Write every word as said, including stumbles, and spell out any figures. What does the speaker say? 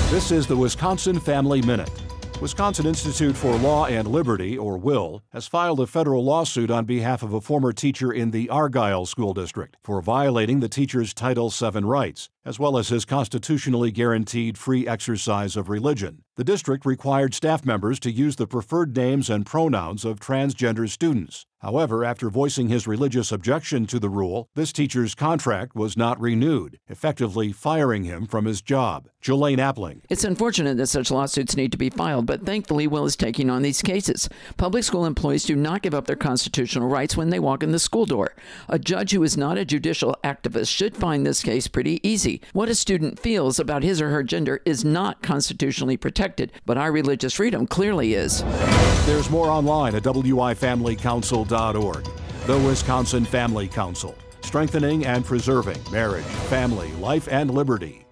This is the Wisconsin Family Minute. Wisconsin Institute for Law and Liberty, or WILL, has filed a federal lawsuit on behalf of a former teacher in the Argyle School District for violating the teacher's Title seven rights, as well as his constitutionally guaranteed free exercise of religion. The district required staff members to use the preferred names and pronouns of transgender students. However, after voicing his religious objection to the rule, this teacher's contract was not renewed, effectively firing him from his job. Jelaine Appling. It's unfortunate that such lawsuits need to be filed, but thankfully WILL is taking on these cases. Public school employees do not give up their constitutional rights when they walk in the school door. A judge who is not a judicial activist should find this case pretty easy. What a student feels about his or her gender is not constitutionally protected, but our religious freedom clearly is. There's more online at W I family council dot org. The Wisconsin Family Council, strengthening and preserving marriage, family, life, and liberty.